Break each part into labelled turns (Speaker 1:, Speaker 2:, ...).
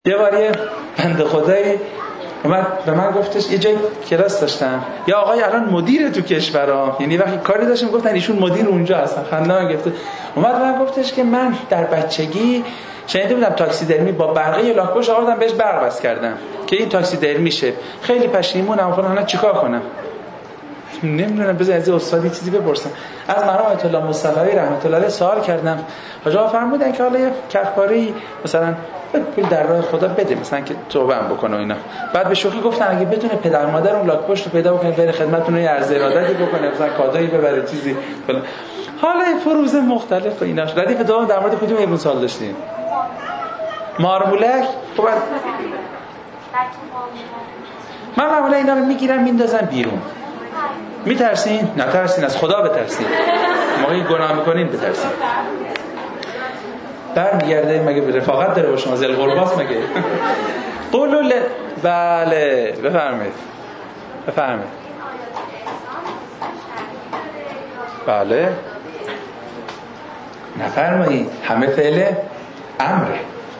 Speaker 1: یه باری بنده خدایی اومد به من گفتش یه جای کلاس داشتم یا آقای الان مدیر تو کشورها، یعنی وقتی کاری داشتم گفتن ایشون مدیر اونجا هستن، خنده‌ام گرفته. اومد به من گفتش که من در بچگی شنیده بودم تاکسی درمی با برقه لاک‌پشت آوردم بهش برق وصل کردم که این تاکسی درمی شه. خیلی پشیمونم، فلان چیکار کنم؟ نمیدونم، بذار از استادی چیزی بپرسم. از مرحوم آیت الله مصطفی رحمت الله علیه سوال کردم. آقا فرمودن که حالا یه کفاری مثلا پول در راه خدا بده، مثلا که توبه هم بکنه و اینا. بعد به شوخی گفتن اگه بتونه پدر مادر اون لاک‌پشت رو پیدا بکنه بره خدمتتون یه عرض ارادتی بکنه، مثلا کادویی ببره چیزی فلان. حالا فروز مختلف و ایناش. ردیف دوم در مورد کدوم ایرون سال داشتیم؟ مارمولک. خب من معمولا اینا رو میگیرم میندازم بیرون. میترسین؟ نترسین، از خدا بترسین. موقعی گناه میکنین بترسین. برمیگرده مگه به رفاقت داره با شما؟ ذل قرباست مگه؟ قولوا بله بفرمایید. بفرمایید. بله نفرمایید، همه فعل امره.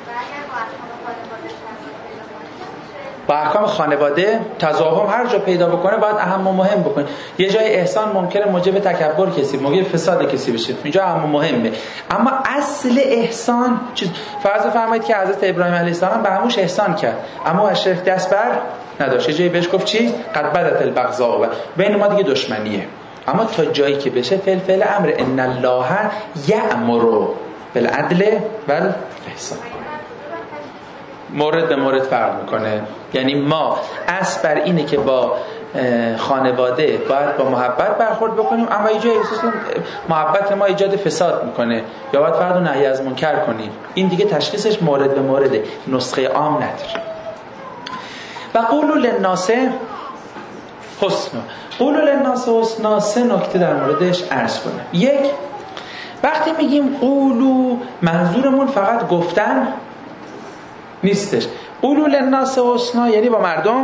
Speaker 1: با احکام خانواده تضاهم هر جا پیدا بکنه باید اهم و مهم بکنه. یه جای احسان ممکنه موجب تکبر کسی، موجب فساد کسی بشه، اینجا اهم و مهمه. اما اصل احسان چیز، فرض فرمایید که حضرت ابراهیم علیه السلام به عموش احسان کرد، عمو از شرک دست بر نداشت. یه جایی بهش گفت چی؟ قد بدت البغضاء، بین ما دیگه دشمنیه. اما تا جایی که بشه فعل امر، ان الله یأمر بالعدل والاحسان، مورد به مورد فرق میکنه. یعنی ما اصل بر اینه که با خانواده باید با محبت برخورد بکنیم، اما یه جایی احساس کنیم محبت ما ایجاد فساد میکنه یا باید فرد رو نهی از منکر کنیم. این دیگه تشخیصش مورد به مورده، نسخه عام نداره. و قولوا للناس حسنا. قولوا للناس حسنا، سه نکته در موردش عرض کنم. یک، وقتی میگیم قولوا منظورمون فقط گفتن نیستش. قولوا للناس حسنا یعنی با مردم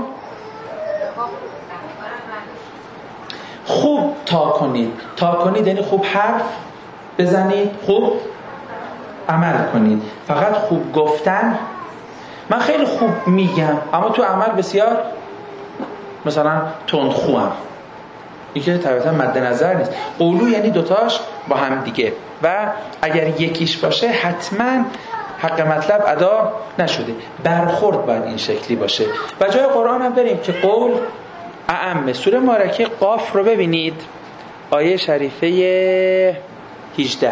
Speaker 1: خوب تا کنید. تا کنید یعنی خوب حرف بزنید، خوب عمل کنید. فقط خوب گفتن، من خیلی خوب میگم اما تو عمل بسیار مثلا تندخوام، این که طبیعتا مد نظر نیست. قولو یعنی دوتاش با هم دیگه و اگر یکیش باشه حتما حق مطلب ادا نشده. برخورد باید این شکلی باشه. و جای قرآن هم بریم که قول اعم. سوره مبارکه قاف رو ببینید، آیه شریفه 18.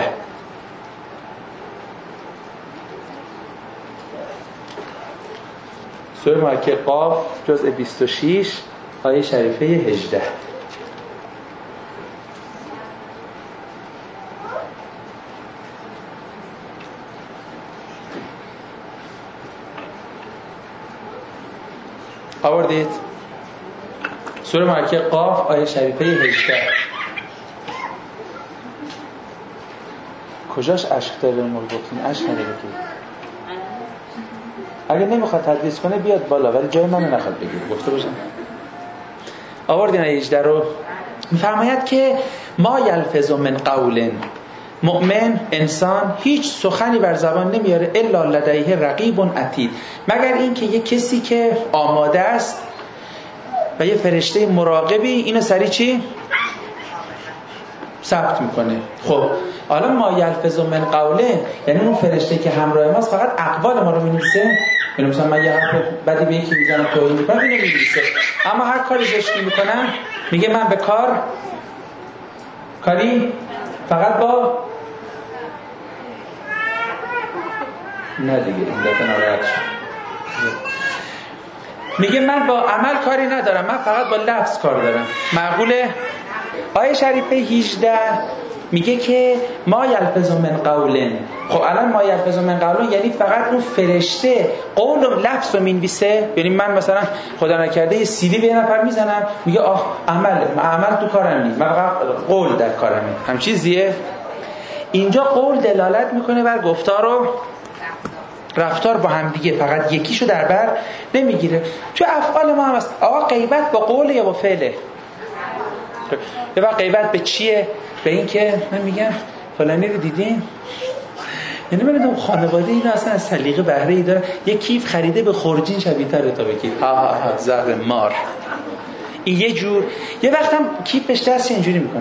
Speaker 1: سوره مبارکه قاف جزء 26 آیه شریفه 18. آوردید؟ سوره مبارکه قاف آیه شریفه 18. کجاش عشق داره گفتین؟ عشق نداره که اگه نمیخواد تدریس کنه بیاد بالا، ولی جای منو نخواد بگیر گفته باشم. آوردین آیه 18 رو. میفرماید که ما یلفظ من قول، مؤمن انسان هیچ سخنی بر زبان نمیاره الا لدیه رقیب عتید، مگر این که یک کسی که آماده است و یه فرشته مراقبی اینو سری چی؟ ثبت میکنه. خب حالا ما یلفظ من قوله یعنی اون فرشته که همراه ماست فقط اقوال ما رو می‌نویسه. یعنی مثلا من یه حرف بدی به یکی میزنم توهین میکنم اینو می‌نویسه، اما هر کاری زشتی میکنم میگه من به کاری فقط با نه دیگه این دفعه ناراحت شد. میگه من با عمل کاری ندارم، من فقط با لفظ کار دارم. معقوله؟ آیه شریفه 18 میگه که ما یلفظ من قول. خب الان ما یلفظ من قول یعنی فقط اون فرشته قول و لفظ رو مینویسه. یعنی من مثلا خدا نکرده یه سیدی به یه نفر میزنم میگه آه عمل تو کارم نیست، من فقط قول در کارمه. هم چیزیه؟ اینجا قول دلالت میکنه بر گفتار و رفتار با هم دیگه، فقط یکیشو در بر نمیگیره. تو افعال ما هم هست. آقا غیبت با قول یا با فعله؟ یه وقت غیبت به چیه؟ به این که من میگم فلانی رو دیدین یعنی من خانواده اینا اصلا از سلیقه بهره ای دارن. یک کیف خریده به خورجین شبیه تره تا به کیف. ها زهر مار. این یه جور. یه وقتم کیفش دست اینجوری میکنه.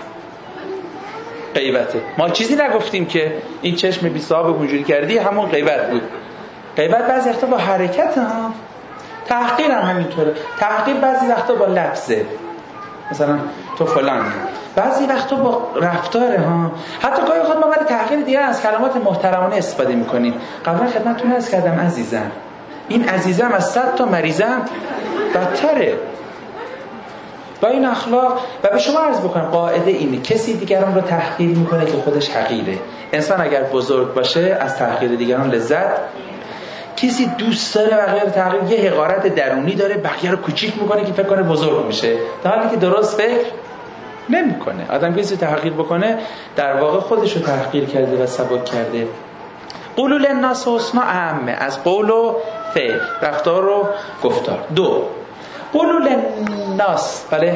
Speaker 1: غیبته. ما چیزی نگفتیم که این چشم بی صاحب اونجوری کردی همون غیبت بود. غیبت بعضی وقتا با حرکت ها. تحقیر هم همینطوره. تحقیر بعضی وقتا با لفظه. مثلا تو فلان. بعضی وقتا با رفتاره ها. حتی گاهی خود ما برای تحقیر دیگه از کلمات محترمانه استفاده میکنیم. قبلا خدمتتون عرض کردم عزیزم. این عزیزم از 100 تا مریضم بدتره. با این اخلاق. و به شما عرض بکنم قاعده اینه کسی دیگران رو تحقیر میکنه که خودش حقیره. انسان اگر بزرگ باشه از تحقیر دیگران لذت. کسی دوست داره بقیه رو تحقیر، یه حقارت درونی داره، بقیه رو کوچیک میکنه که فکر کنه بزرگ میشه، در حالی که درست فکر نمیکنه. آدم کسی تحقیر بکنه در واقع خودش رو تحقیر کرده و سبک کرده. قولوا للناس حسنا اهمه از قول و فعل، رفتار و گفتار. 2 قولوا للناس. بله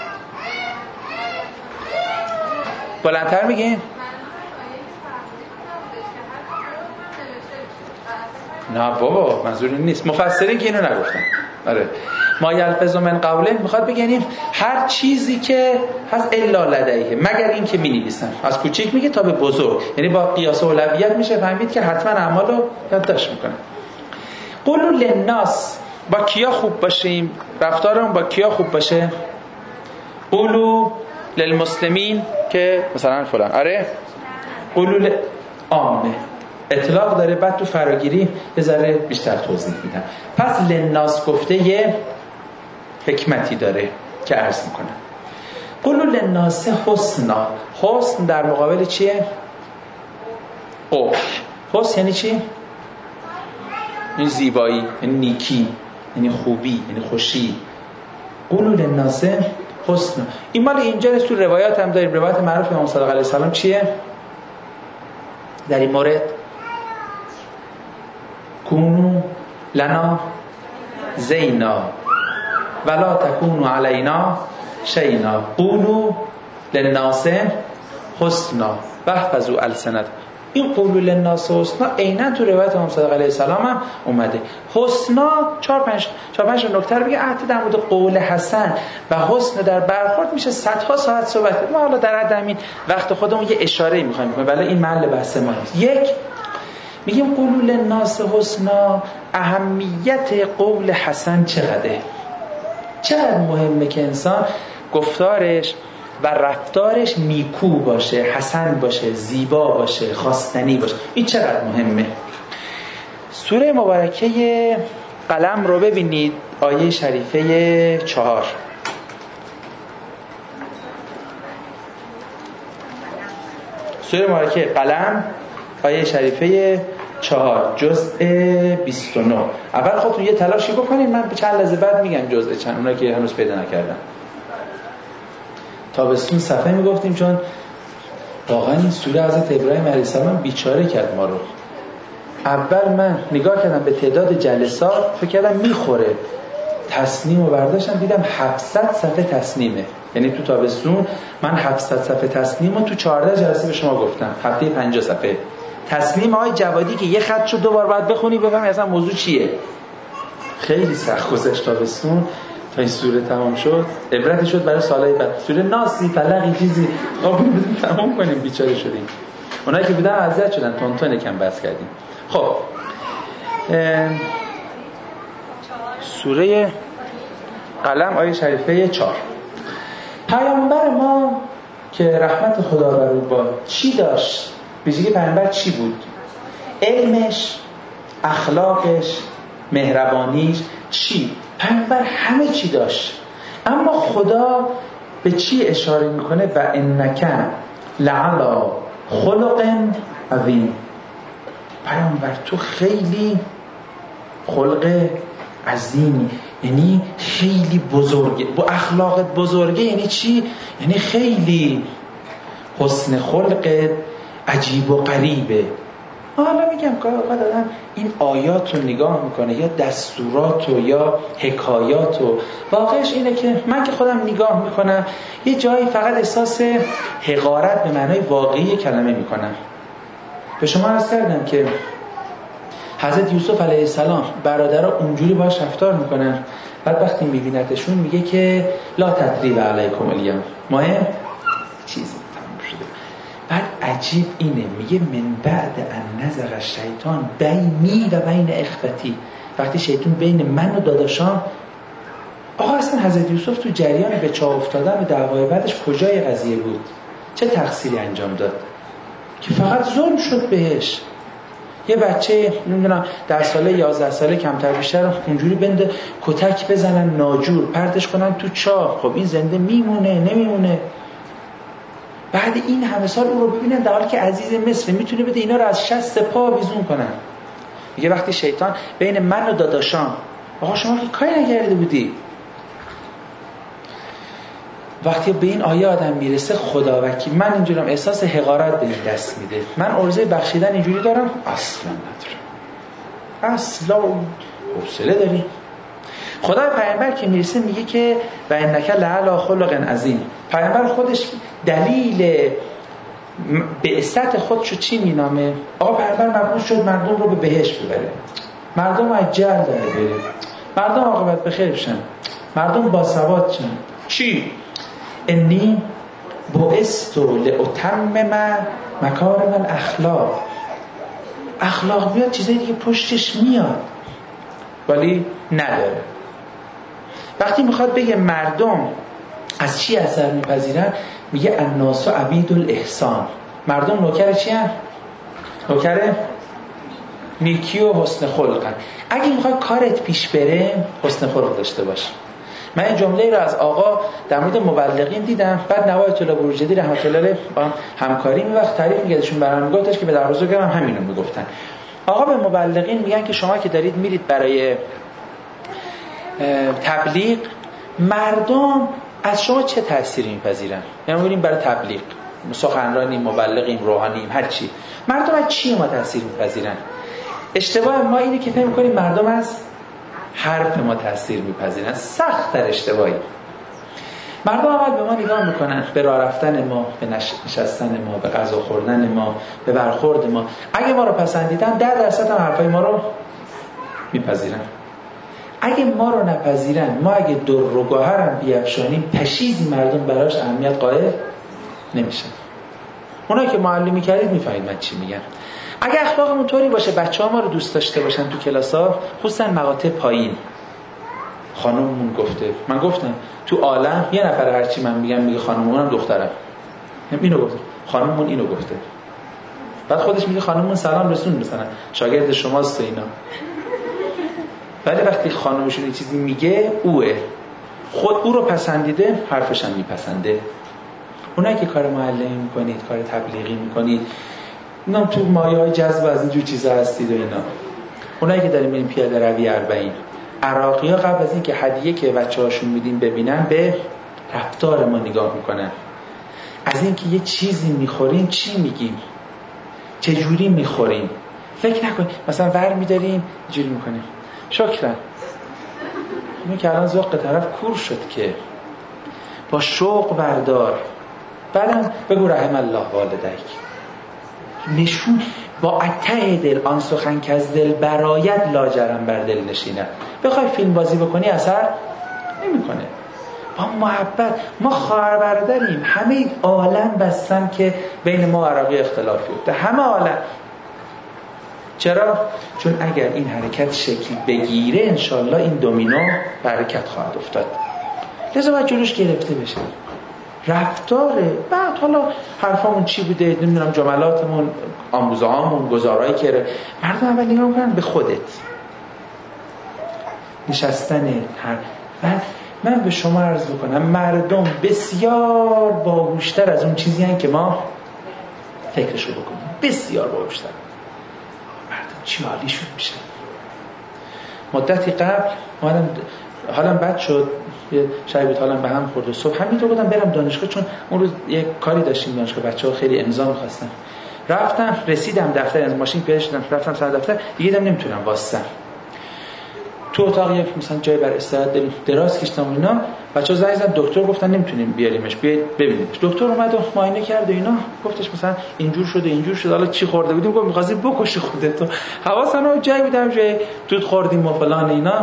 Speaker 1: بلندتر میگین. نه بابا منظور این نیست. مفسرین که اینو نگفتن. آره ما یلفظ من قوله میخواد بگیم هر چیزی که هست الا لدیه مگر این که می‌نویسن. از کوچیک میگه تا به بزرگ، یعنی با قیاس اولویت میشه فهمید که حتما اعمالو یادداشت میکنه. قولوا للناس با کیا خوب باشیم، رفتارمون با کیا خوب باشه. قولوا للمسلمین که مثلا فلان. آره قولوا عامه اطلاق داره، بعد تو فراگیری یه ذره بیشتر توضیح میدم. پس للناس گفته یه حکمتی داره که عرض میکنم. قولوا للناس حسنا. حسن در مقابل چیه؟ قبح. حسن یعنی چی؟ یعنی زیبایی، یعنی نیکی، یعنی خوبی، یعنی خوشی. قولوا للناس حسنا. این مال اینجا تو روایات هم داریم. روایت معروف امام صادق علیه السلام چیه در این مورد؟ کونو لنا زینا ولا تکونو علینا شینا قولوا للناس حسنا واحفظوا السنت. این قولوا للناس حسنا عیناً تو روایت امام صادق علیه السلام هم اومده. حسنا 4-5 نکته رو بگه حتی در مورد قول حسن و حسن در برخورد میشه صدها ساعت صحبت. ما حالا در حد همین وقت خودمون یه اشاره می‌خوایم بکنیم ولی این محل بحث ما نیست. یک میگیم قولوا للناس حسنا. اهمیت قول حسن چقدره؟ چقدر مهمه که انسان گفتارش و رفتارش نیکو باشه، حسن باشه، زیبا باشه، خواستنی باشه. این چقدر مهمه. سوره مبارکه قلم رو ببینید، آیه شریفه 4. سوره مبارکه قلم آیه شریفه 4 جزء 29. اول خودتون یه تلاشی بکنید، من چند لحظه بعد میگم جزء چند، اونایی که هنوز پیدا نکردم. تابستون صفحه میگفتیم چون واقعا این سوره حضرت ابراهیم علیه السلام بیچاره کرد ما رو. اول من نگاه کردم به تعداد جلسات، فکر کردم میخوره، تصنیم رو برداشتم دیدم 700 صفحه تصنیمه. یعنی تو تابستون من 700 صفحه تصنیم رو تو 14 جلسه به شما گفتم، هفته 50 صفحه تصنیم آقای جوادی که یه خط شد 2 بار بعد بخونی بفهمی اصلا موضوع چیه. خیلی سخت گذشت تابستون تا این سوره تمام شد. عبرتی شد برای سالهای بعد. سوره ناسی فلقی چیزی تمام کنیم، بیچاره شدیم. اونایی که بودن اذیت شدن، تون یکم بس کردیم. خب سوره قلم آیه شریفه 4. پیامبر ما که رحمت خدا بر او باد چی داشت؟ ویژگی پیامبر چی بود؟ علمش، اخلاقش، مهربانیش چی؟ پیامبر همه چی داشت. اما خدا به چی اشاره میکنه؟ و انک لعلی خلق عظیم. پیامبر تو خیلی خلق عظیمی، یعنی خیلی بزرگه. با اخلاقت بزرگه یعنی چی؟ یعنی خیلی حسن خلقت عجیب و غریبه. حالا میگم که آدم این آیات رو نگاه میکنه یا دستورات رو یا حکایات رو، واقعش اینه که من که خودم نگاه میکنم یه جایی فقط احساس حقارت به معنای واقعی کلمه میکنم. به شما عرض کردم که حضرت یوسف علیه السلام برادرها اونجوری باهاش رفتار میکنن، بعد وقتی میبینتشون میگه که لا تثریب علیکم الیوم، مهم چیزی تمام شده. بعد عجیب اینه، میگه من بعد ان نزغ الشیطان بینی و بین اخوتی، وقتی شیطان بین من و داداشام. آقا اصلا حضرت یوسف تو جریان به چاه افتادن و دعوای بعدش کجای قضیه بود؟ چه تقصیری انجام داد که فقط ظلم شد بهش؟ یه بچه نمیدونم 10 ساله 11 ساله کمتر بیشتر اونجوری بنده کتک بزنن ناجور پرتش کنن تو چاه، خب این زنده میمونه نمیمونه؟ بعد این همه سال اون رو ببینن در حالی که عزیز مصر میتونه بده اینا رو از شست پا ویزون کنن. میگه وقتی شیطان بین من و داداشام، آقا شما که کاری نکرده بودی. وقتی به این آیه آدم میرسه خداوکی، من اینجورم احساس حقارت به این دست میده. من عرضه بخشیدن اینجوری دارم؟ اصلا ندارم، اصلا حوصله داری؟ خدای پیامبر که میرسه میگه که و انک لعلی خلق عظیم. پیامبر خودش دلیل بعثت خودشو چی مینامه؟ آقا پیامبر مبعوث شد مردم رو به بهشت ببره، مردم عجل داره بره، مردم عاقبت بخیر بشن، مردم باسواد شن. چی؟ انی بعثت لاتمم مکارم الاخلاق. اخلاق بیاد چیزایی دیگه پشتش میاد، ولی نداره. وقتی میخواد بگه مردم از چی اثر میپذیرن، میگه الناس عبید الاحسان. مردم نوکر چی هن؟ نوکر نیکی و حسن خلقن. اگه میخوای کارت پیش بره حسن خلق داشته باش. من این جمله رو از آقا در مورد مبلغین دیدم، بعد نوایت الله بروجردی رحمت الله علیه با همکاری میوقت تعریف میگردشون برام میگفتش که به در بزرگم هم همینو میگفتن. آقا به مبلغین میگن که شما که دارید میرید برای تبلیغ، مردم از شما چه تأثیری میپذیرن؟ یعنی میگیم برای تبلیغ سخنرانی، مبلغیم، روحانیم، هر چی، مردم از چی ما تأثیر میپذیرن؟ اشتباه ما اینه که فکر می‌کنیم مردم از حرف ما تأثیر میپذیرن. سخت در اشتباهی. مردم اول به ما نگاه میکنن، به راه رفتن ما، به نشستن ما، به غذا خوردن ما، به برخورد ما. اگه ما رو پسندیدن 10% هم حرفای ما رو میپذیرن. اگه ما رو نپذیرن، ما اگه در و گوهرم بیفشانیم، پشیزی مردم براش اهمیت قائل نمیشن. اونایی که معلمی کردید میفهمید من چی میگم. اگه اخلاقمون طوری باشه بچه‌ها ما رو دوست داشته باشن تو کلاس‌ها، خصوصا مقاطع پایین، خانوممون گفته، من گفتم تو عالم یه نفر هرچی من میگم میگه خانوممونم دخترم، اینو گفته، خانوممون اینو گفته، بعد خودش میگه خانوممون سلام رسون مثلا شاگرد شماست اینا. ولی وقتی خانومشون یه چیزی میگه اوه، خود او رو پسندیده، حرفش هم میپسنده. اونایی که کار معلمی میکنید، کار تبلیغی میکنید، اینا تو مایه‌های جذب از اینجور چیزا هستید و اینا. اونایی که داریم میریم پیاده روی 40، عراقی‌ها قبل از این که هدیه که بچه‌هاشون میدیم ببینن، به رفتار ما نگاه میکنن. از این که یه چیزی میخوریم چی میگیم، چه جوری میخوریم. فکر نکنید مثلا ور میداریم اینجوری میکنیم شکرا، این که الان ذوق طرف کور شد که با شوق بردار، بعدم بگو رحم الله والدیک، نشون با عطا دل آن سخن که از دل برایت لاجرم بر دل نشینه. بخوای فیلم بازی بکنی اثر نمیکنه. با محبت، ما خواهر برادریم، همه عالم بستن که بین ما عربی اختلافی بوده، همه عالم. چرا؟ چون اگر این حرکت شکل بگیره انشالله این دومینو حرکت خواهد افتاد. لذا باید جلوش گرفته بشه. رفتاره، بعد حالا حرفامون چی بوده، نمیدونم جملاتمون، آموزهامون، گزارایی که مردم اول نگاه میکنن به خودت، نشستن بعد من به شما عرض بکنم مردم بسیار باهوشتر از اون چیزی هستند که ما فکرشو بکنیم، بسیار باهوشتر. مردم چی حالیشون میشه. مدتی قبل حالا بد شد، یه شاید حالا به هم خورد و صبح همینطور بودم برم دانشگاه، چون اون روز یه کاری داشتیم دانشگاه، بچه‌ها خیلی امضا می‌خواستن. رفتم رسیدم دفتر، از ماشین پیاده شدم رفتم سر دفتر، دیگه دیدم نمیتونم واسطم. تو اتاق یک مثلا جای بر استراحت داریم، دراز کشیدم و اینا، بچه‌ها زنگ زدن دکتر، گفتن نمیتونیم بیاریمش، بیاید ببینیمش. دکتر اومد و معاینه کرد و اینا، گفتش مثلا اینجور شده، حالا چی خورده بودیم؟ گفت می‌خواستی بکشی خودتو. حواسم جای بودم جای دود خوردیم و فلان اینا،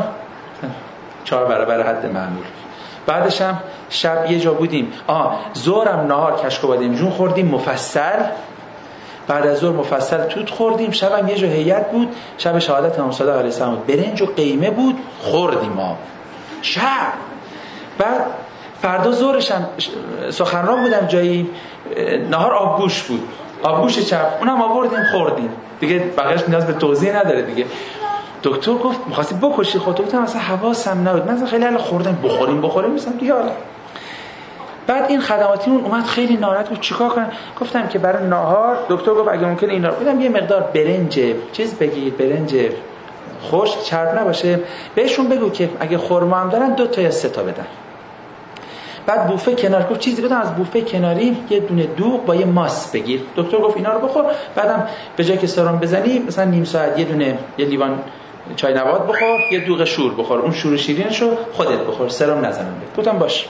Speaker 1: 4 برابر حد معمول. بعدش هم شب یه جا بودیم، ظهرم نهار کشکوبادیم جون خوردیم مفصل، بعد از ظهر مفصل توت خوردیم، شبم یه جا هیئت بود، شب شهادت امام صادق علیه السلام، برنج و قیمه بود خوردیم ما شب. بعد فردا ظهرش هم سخنران بودم جایی، نهار آبگوش بود، آبگوش چپ، اونم آوردیم خوردیم دیگه، بقیه‌اش نیاز به توضیح نداره دیگه. دکتر گفت می‌خواستی بکشی خودت؟ گفتم اصلا حواسم نبود، من خیلی حالا خوردم بخوریم مثلا دیگه. بعد این خدماتیمون اومد خیلی ناراحت بود، چیکار کنم؟ گفتم که برای ناهار دکتر گفت اگه ممکنه اینا رو بدم، یه مقدار برنج چیز بگیر، برنج خشک چرب نباشه، بهشون بگو که اگه خرما هم دارن 2 تا یا 3 تا بدن. بعد بوفه کنار گفت چیزی بدم از بوفه کناری یه دونه دوغ با یه ماست بگیر. دکتر گفت اینا رو بخور، بعدم به جای که سرم بزنی مثلا نیم ساعت یه لیوان چای نبات بخور، یه دوغ شور بخور، اون شور شیرینشو خودت بخور، سرم نزنم بهت. گفتم باش.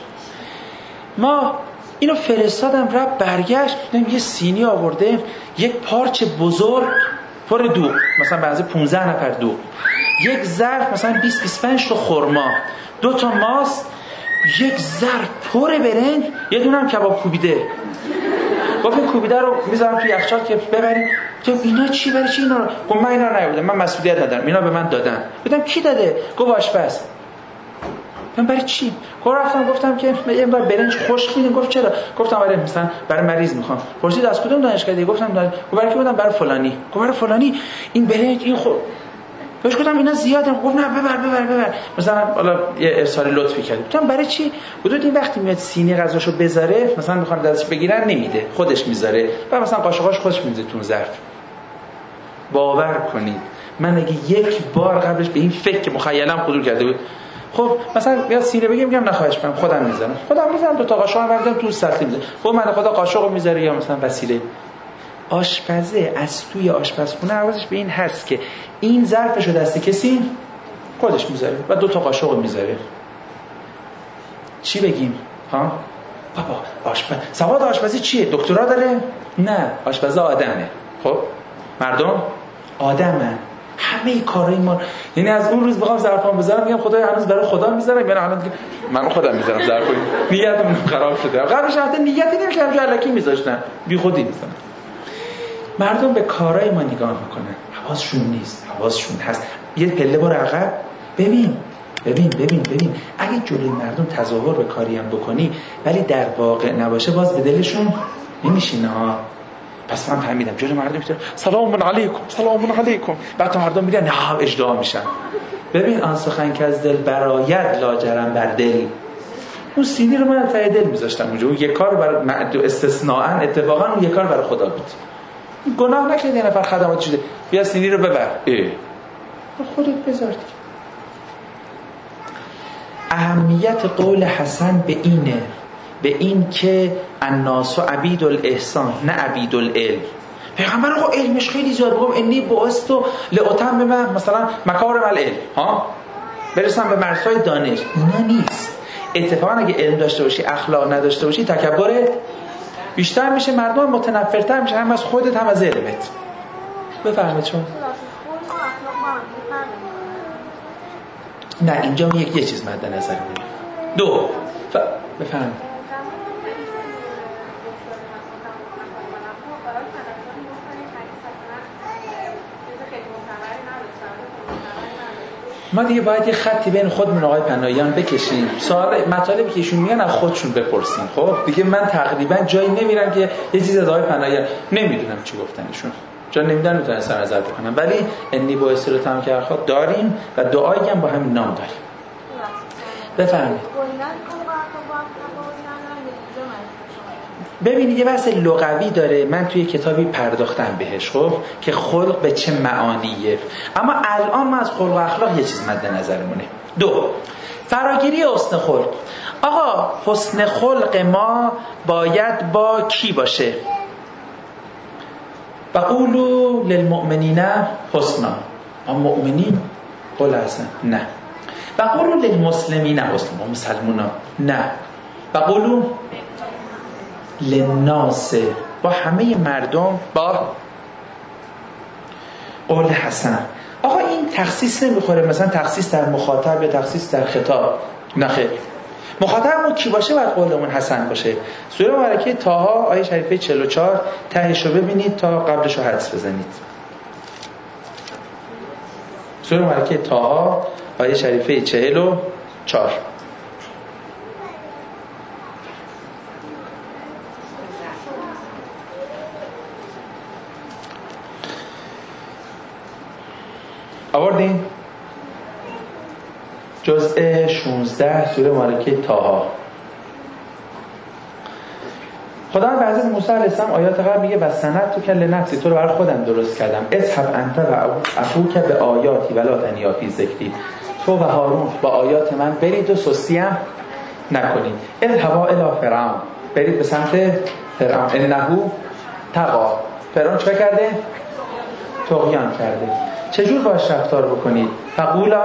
Speaker 1: ما اینو فرستادم رفت، برگشت دیدم یه سینی آورده، یک پارچه بزرگ پر دوغ، مثلا بعضی 15 نفر دوغ، یک ظرف مثلا 20-25 تا خرما، 2 تا ماست، یک ظرف پر برنج، یه دونه هم کباب کوبیده. گفت این کوبیده رو میذارم تو یخچال که ببرید. تو اینا چی برای چی اینا رو؟ گفت من اینا رو نبردم، من مسئولیت ندارم، اینا به من دادن. گفتم کی داده؟ گفت آشپز. من برای چی؟ گفتم که یه بار برنج خشک میدین. گفت چرا؟ گفتم برای مثلا برای مریض میخوام. پرسید از کدوم دانشگاه دی؟ گفتم گفت برای کی؟ برای فلانی. گفت برای فلانی این برنج این بهش گفتم اینا زیاده. گفت نه ببر. مثلا حالا یه ارسال لطفی کرد. گفتم برای چی؟ گفت این وقتی میاد سینی غذاشو بذاره، مثلا میخوان دستش بگیرن نمیده، خودش میذاره و مثلا قاشقاش خودش میذاره تو ظرف. باور کنید من اگه یک بار قبلش به این فکر مخیلم خطور کرده بود، خب مثلا میاد سینه میگم نخواهش کنم خودم میذارم 2 تا قاشق هم بردم تو سطل میذارم. خب من خدا قاشقو میذاره یا مثلا وسیله. آشپزه از توی آشپزخونه حواسش به این هست که این ظرفشو دست کسی خودش میذاره و 2 تا قاشق میذاره. چی بگیم؟ ها بابا سواد آشپزی چیه؟ دکترا داره؟ نه، آشپزه آدمه. خب مردم آدمن، همه کارای ما، یعنی از اون روز بخوام ظرفام بذارم میگم خدایا هنوز برای خدا میذارم، یعنی الان دیگه من خودم میذارم ظرفو. نیتم خراب شده. قبلش حتی نیتی نمی‌کردم، جو الکی میذاشتم، بی خودی میذارم. مردم به کارای ما نگاه میکنن، حواسشون نیست، حواسشون هست. یه پله برو عقب، ببین. اگه جلوی مردم تظاهر به کاری هم بکنی ولی در واقع نباشه، باز به دلشون نمیشینه ها. پس من فهمیدم جلوی مردم میگن سلام علیکم، بعد تا مردم میگن نه اجدعا میشن. ببین آن سخن که از دل براید لاجرم بر دل. اون سینی رو من ته دل میذاشتم اونجا، اون یک کار برای استثناء اتفاقا اون یک کار برای خدا بود. گناه نکردی نفر خدمات شده، بیا سینی رو ببر، خودت بذار دیگه. اهمیت قول حسن به این که الناس عبید الاحسان نه عبید العلم. پیغمبر آقا علمش خیلی زیاد، گفت انی بعثت لاتمم مثلا مکارم العلم، ها برسم به مرزهای دانش. اینا نیست. اتفاقا اگه علم داشته باشی اخلاق نداشته باشی تکبرت بیشتر میشه، مردم متنفرتر میشه، هم از خودت هم از علمت. بفهمید چون نه اینجا یه چیز مد نظر بگیر. 2 بفهمید ما دیگه باید یه خطی بین خودمون آقای پناهیان بکشیم، سوال مطالبی که ایشون میگن از خودشون بپرسیم. خب دیگه من تقریبا جایی نمیرم که یه چیز از آقای پناهیان نمیدونم چی گفتن ایشون، چون نمیدونم میتونن سر نظر بکنم، ولی انی با استراتم که خود داریم و دعایی هم با همین نام داریم. بفرمایید. ببینید یه بحث لغوی داره، من توی کتابی پرداختم بهش، خب که خلق به چه معانیه، اما الان ما از خلق و اخلاق یه چیز مد نظرمونه. 2 فراگیری حسن خلق. آقا حسن خلق ما باید با کی باشه؟ و قولوا للمؤمنین حسنا. ما مؤمنین قول حسن نه. و قولوا للمسلمین، نه مسلمونا، نه و قولوا للناس، با همه مردم با قول حسن. آقا این تخصیص نمیخوره، مثلا تخصیص در مخاطب یا تخصیص در خطاب، نه خیر. مخاطبمون کی باشه باید قولمون حسن باشه. سوره مبارکه طه آیه شریفه 44 تهش رو ببینید تا قبلش رو حدس بزنید. سوره مبارکه طه آیه شریفه 44. آوردین؟ جزء 16 سوره مبارکه طه. خدا به حضرت موسی علیه السلام آیات قبل میگه و سنت تو لنفسی، تو رو برای خودم درست کردم. اذهب انت و اخوک به آیاتی ولا تنیا فی ذکری، تو و هارون با آیات من برید و سستی هم نکنید. اذهبا الی فرعون، برید به سمت فرعون. انه طغی، فرعون چه کرده؟ طغیان کرده. چجور باش رفتار بکنید؟ فقولا،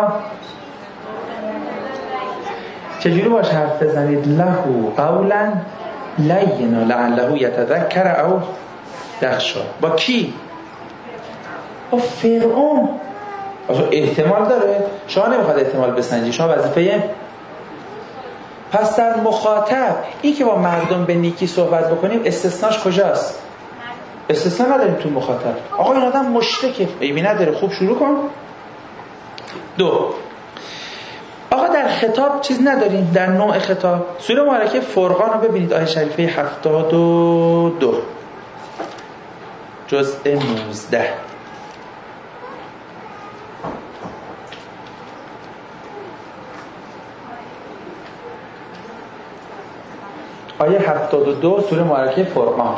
Speaker 1: چجوری باش حرف بزنید؟ لهو قولا لینا لعله یتذکر او یخشی. با کی؟ با فرعون. احتمال داره؟ شما نمیخواد احتمال بسنجی، شما وظیفه. پس در مخاطب این که با مردم به نیکی صحبت بکنیم استثناش کجاست؟ استثنا نداریم تو مخاطب. آقا این آدم مشرکه، ایبی نداره، خوب شروع کن. 2 آقا در خطاب چیز نداریم، در نوع خطاب. سوره مبارکه فرقان رو ببینید آیه شریفه 72 جزء 19. آیه 72 سوره مبارکه فرقان.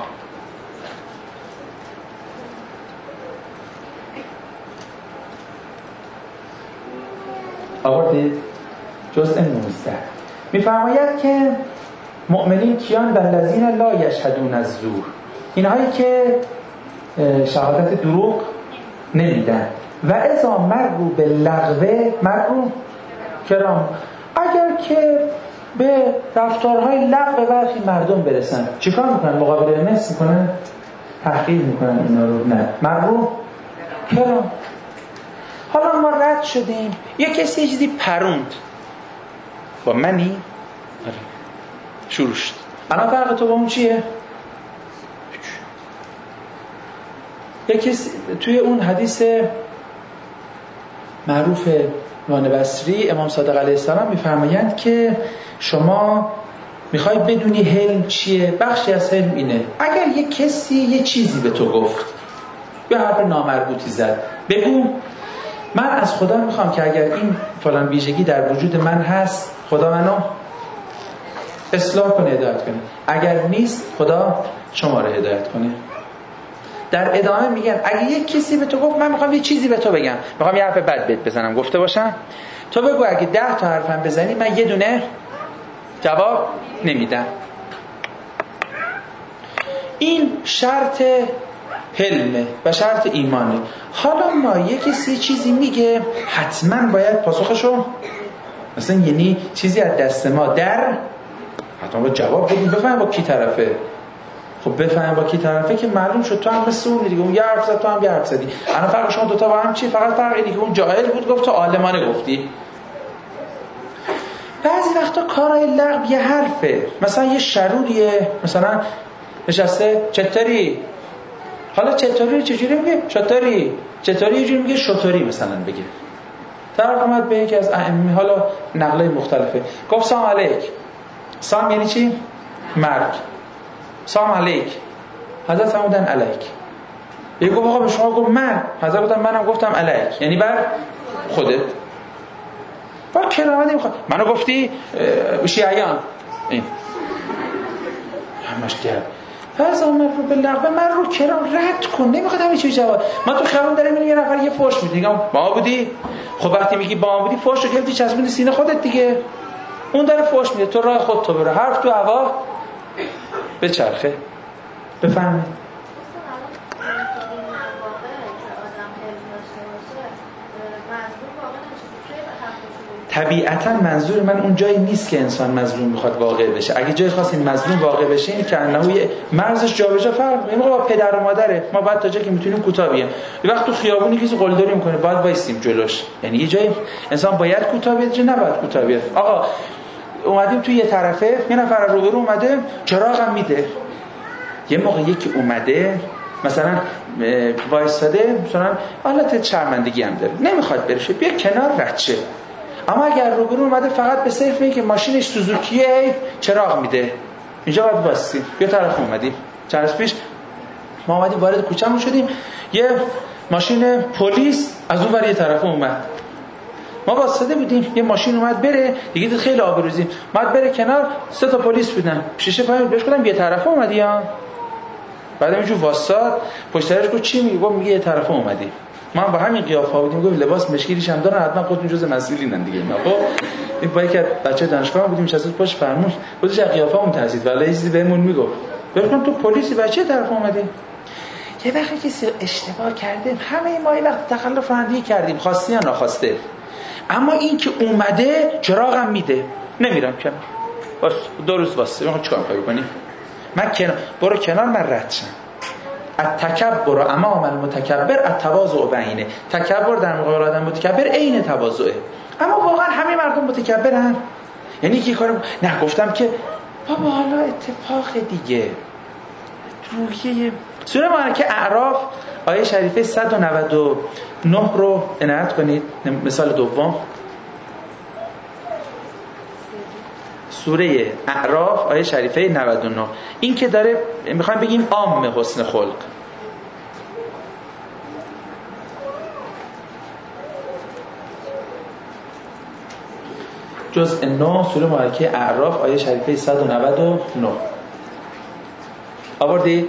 Speaker 1: آوردید؟ جزء 19 میفرماید که مؤمنین کیان؟ والذین لا یشهدون الزور، اینهایی که شهادت دروغ نمیدن. و اذا مروا باللغو مروا کرام، اگر که به رفتارهای لغو برخی مردم برسن چیکار میکنن؟ مقابله نصف میکنن، تحقیر میکنن اینا رو. نه، مروا کرام. حالا ما رد شدیم، یه کسی یه چیزی پروند با منی شروع شد. الان فرق تو با اون چیه؟ یه کسی توی اون حدیث معروف نعمان بصری امام صادق علیه السلام میفرمایند که شما میخوای بدونی حلم چیه؟ بخشی از حلم اینه اگر یه کسی یه چیزی به تو گفت یا حرف نامربوطی زد، بگو من از خدا میخوام که اگر این فلان ویژگی در وجود من هست خدا منو اصلاح کنه، هدایت کنه، اگر نیست خدا شما رو هدایت کنه. در ادامه میگن اگه یک کسی به تو گفت من میخوام یه چیزی به تو بگم، میخوام یه حرف بد بهت بزنم، گفته باشم، تو بگو اگه 10 تا حرفم بزنی من یه دونه جواب نمیدم. این شرط حلمه و شرط ایمانه. حالا ما یه کسی چیزی میگه حتما باید پاسخشو مثلا یعنی چیزی از دست ما در حتما با جواب بدیم، بفهم با کی طرفه. خب بفهم با کی طرفه که معلوم شد تو هم مثل اون دیگه، اون یه حرف زد تو هم یه حرف زدی. الان فرق شما دوتا با هم چی؟ فقط فرق اینه که اون جاهل بود گفت تو عالمانه گفتی. بعضی وقتا کارهای لغو یه حرفه، مثلا یه شروریه مثلا نشسته چطوری، حالا چطوری چجوری میگه؟ چطوری یه جوری میگه شطوری مثلا بگه. طرف اومد به یکی از ائمه، حالا نقله مختلفه، گفت سلام علیک. سلام یعنی چی؟ مرگ. سلام علیک. حضرت فرمودن علیک. یکی گفت آقا به شما گفت من، حضرت گفتن منم گفتم علیک، یعنی بر خودت. با کرامت نمیخواد منو گفتی شیعیان این همش گرد. پس اون رو به لغو من رو کرام رد کن، نمیخواد همین چیز جواب. من تو خیابون دارم میبینم یه نفر یه فحش میده، میگم با بودی؟ خب وقتی میگی با بودی فحش رو گرفتی چسبوندی سینه خودت دیگه. اون داره فحش میده، تو راه خودت تو برو، حرف تو هوا بچرخه. بفهمید طبیعتا منظور من اون جایی نیست که انسان مظلوم میخواد واقع بشه. اگه جای خاصی مظلوم واقع بشه این که انه مرزش جابجا فرق میکنه. با پدر و مادره ما بعد تا جایی که میتونیم کوتاه بیایم. یه وقت تو خیابونی کسی قلدری میکنه باید وایسیم جلوش. یعنی یه جایی انسان باید کوتاه بیاد، جا نباید کوتاه بیاد. آقا اومدیم تو یه طرفه، یه نفر روبرو اومده چراغم میده. یه موقع یکی اومده مثلا وایساده، مثلا حالت شرمندگی هم داره نمیخواد برشه، بیا کنار رد شه. اما اگر روبرو اومده فقط به صرف اینه که ماشینش سوزوکیه چراغ میده، اینجا باید واسطیم. بیا طرف اومدیم چند روز پیش ما اومدیم وارد کوچه‌مون شدیم، یه ماشین پلیس از اون ور یه طرف اومد، ما واسطه بودیم، یه ماشین اومد بره دیگه، دید خیلی آبروزیم، اومد بره کنار، 3 تا پلیس بودن شیشه پایین بهش گفتم یه طرف اومدی ها. بعد اینجور واسطات پشت سرش گفت چی میگی؟ گفت میگه یه طرف اومدی. ما هم با همین قیافه بودیم، گفت لباس مشکلیش هم دارن حتما خودتون جزء مسئولینن دیگه. اینا خب این با یک بچه دانشگاه بودیم نشسته پشت فرمون، خودش از قیافه‌مون ترسید ولی چیزی بهمون میگفت. گفتم تو پلیسی بچه طرف اومدی؟ یه وقتی که اشتباه کردیم همه ما یه وقت تخلف رانندگی کردیم خواسته یا ناخواسته، اما این که اومده چراغم میده نمیرم کنار، بس 2 روز واسه من چیکار کنی؟ من کنار، برو کنار من رد شم. التکبر امام المتکبر التواضع بینه. تکبر در مقابل آدم متکبر عین تواضعه. اما واقعا همه مردم متکبرن؟ یعنی که کارم نه گفتم که بابا حالا اتفاق دیگه روحیه. سوره مبارکه اعراف آیه شریفه 199 رو عنایت کنید. مثال دوم سوره اعراف آیه شریفه 99، این که داره میخوایم بگیم عام حسن خلق. جزء 9 سوره مبارکه اعراف آیه شریفه 199 آوردید؟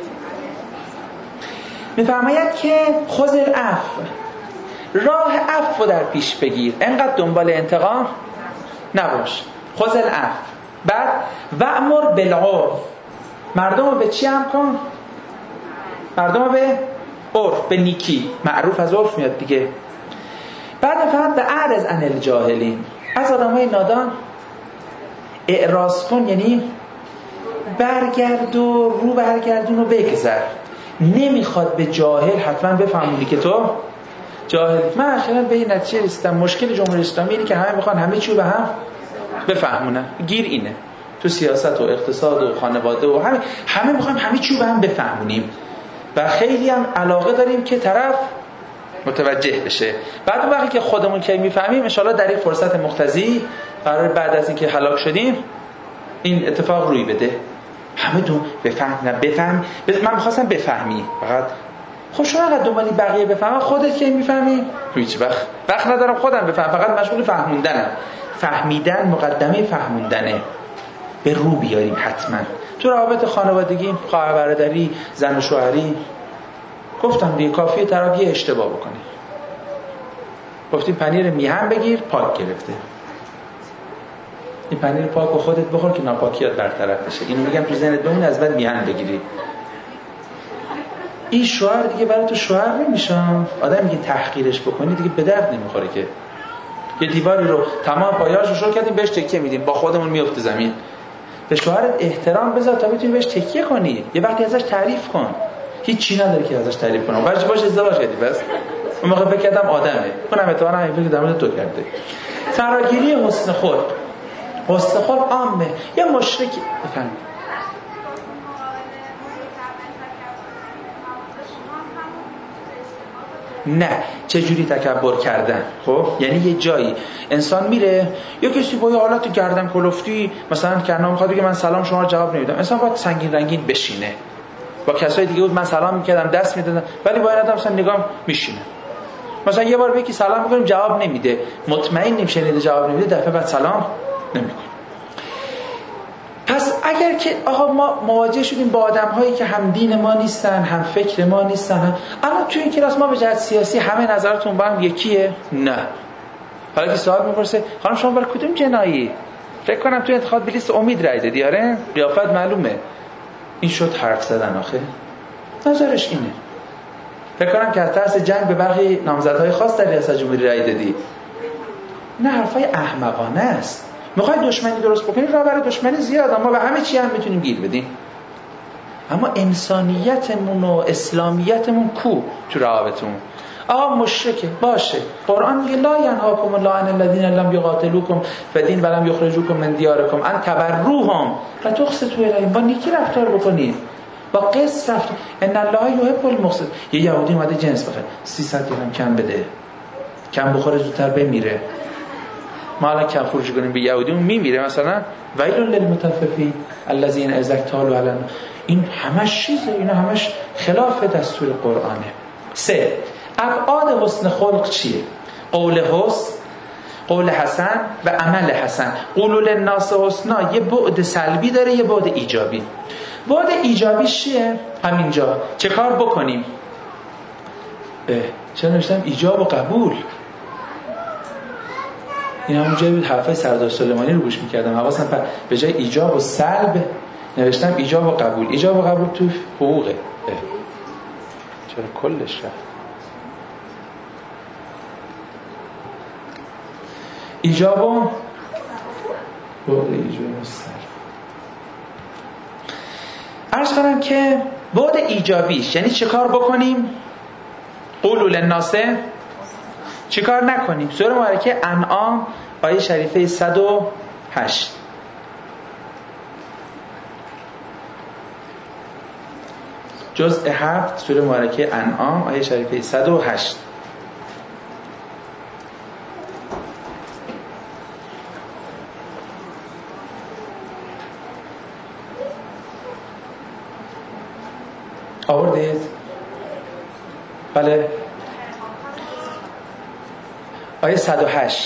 Speaker 1: میفرماید که خذ العفو، راه عفو در پیش بگیر، انقدر دنبال انتقام نباش. خذ العفو، بعد وأمر بالعرف، مردم رو به چی امر کن؟ مردم رو به عرف، به نیکی. معروف از عرف میاد دیگه. بعد فقط به اعرض عن الجاهلین، از آدمای نادان اعراض کن، یعنی برگرد و رو برگردون و بگذر. نمیخواد به جاهل حتما بفهمونی که تو جاهل. من اخیراً به این نتیجه رسیدم مشکل جمهوری اسلامی اینه که همه میخوان همه چیو به هم بفهمونن. گیر اینه تو سیاست و اقتصاد و خانواده و همه میخوایم همه چیو به هم بفهمونیم و خیلی هم علاقه داریم که طرف متوجه بشه. بعد اون وقتی که خودمون که میفهمیم ان شاءالله در یک فرصت مقتضی قرار بعد از اینکه هلاک شدیم این اتفاق روی بده. همه دون بفهم. من می‌خواستم بفهمی فقط. خب شما اگه دنبالی بقیه بفهمن خودت که میفهمی؟ هیچ وقت ندارم خودم بفهم، فقط مشغول فهموندنم. فهمیدن مقدمه فهموندنه. به رو بیاریم حتما. تو روابط خانوادگی، خواهر برادری، زن و شوهری گفتم دیگه کافیه طرف یه اشتباه بکنه. گفتیم پنیر میهم بگیر، پاک گرفته. این پنیر پاک و خودت بخور که ناپاکیات برطرف بشه. اینو میگم تو ذهنت بمونه، از بعد میهم بگیری. این شوهر دیگه برای تو شوهر نمیشه. آدمی که تحقیرش بکنی دیگه به درد نمیخوره که. یه دیواری رو تمام پایه‌اشو شل کردیم بهش تکیه میدیم، با خودمون میفته زمین. به شوهرت احترام بذار تا بتونی بهش تکیه کنی. یه وقتی ازش تعریف کن. هیچ چی نداره که ازش تعریف کنم. باشه ازدواج کردی بس. اون موقع فکر کردم آدمه. اونم اعتبارا همین فکر در مورد تو کرده. فراگیری حسن خلق. حسن خلق عامه. یه مشرکی بفرمایید. نه چجوری تکبر کردن؟ خب یعنی یه جایی انسان میره یا کسی با یه حالت گردن کلفتی مثلا کنا میخواد بگه من سلام شما رو جواب نمیدم، انسان باید سنگین رنگین بشینه. با کسای دیگه بود من سلام میکردم دست میدادم، ولی با این آدم مثلا نگام میشینه. مثلا یه بار به یکی سلام میکنیم جواب نمیده، مطمئن نمیشه جواب نمیده، دفعه بعد سلام نمیکنه. پس اگر که آقا ما مواجه شدیم با آدم‌هایی که هم دین ما نیستن، هم فکر ما نیستن، اما توی این کلاس ما به جهت سیاسی همه نظرتون با هم یکیه؟ نه. حالا که سوال می‌پرسه خانم شما برای کدوم جنایی؟ فکر کنم توی انتخابات بلیست امید رای دادی. آره قیافت معلومه. این شد حرف زدن آخه. نظرش اینه. فکر کنم که از ترس جنگ به برخی نامزدهای خاص در ریاست جمهوری رای دادی. نه حرفای احمقانه است. میخوای دشمنی درست بکنی، راه برای دشمنی زیاد، ما به همه چی هم میتونیم گیر بدیم. اما انسانیتمون و اسلامیتمون کو تو روابطمون؟ آقا مشرکه باشه، قرآن میگه لا ینهاکم الله عن الذین لم یقاتلوکم فی الدین و لم یخرجوکم من دیارکم ان تبروهم و تقسطوا الیهم، با نیکی رفتار بکنید، با قسط رفتار. ان الله یحب المقسط. یه یهودی اومده جنس بخره 300 درهم کم بده، کم بخوره زودتر بمیره. ما الان کم فروش کنیم به یهودی اون میمیره مثلا. ویل للمطففین الذین اذا اکتالوا علی الناس. این همش چیزه، اینا همش خلاف دستور قرآنه. 3. ابعاد حسن خلق چیه؟ قول حسن، قول حسن و عمل حسن. قولوا للناس حسنا یه بعد سلبی داره، یه بعد ایجابی. بعد ایجابی چیه؟ همینجا چه کار بکنیم؟ چرا نوشتم ایجاب و قبول؟ این همون جایی بود حرفای سردار سلیمانی رو گوش میکردم، حواسم به جای ایجاب و سلب نوشتم ایجاب و قبول. ایجاب و قبول تو حقوقه. چرا کلش رفت؟ ایجاب و بعد ایجاب و سلب. عرض کنم که بعد ایجابیش یعنی چه کار بکنیم؟ قولوا للناس، چه کار نکنیم؟ سوره مبارکه انعام آیه شریفه 108. جزء 7 سوره مبارکه انعام آیه شریفه 108. آوردید؟ بله. آیه 108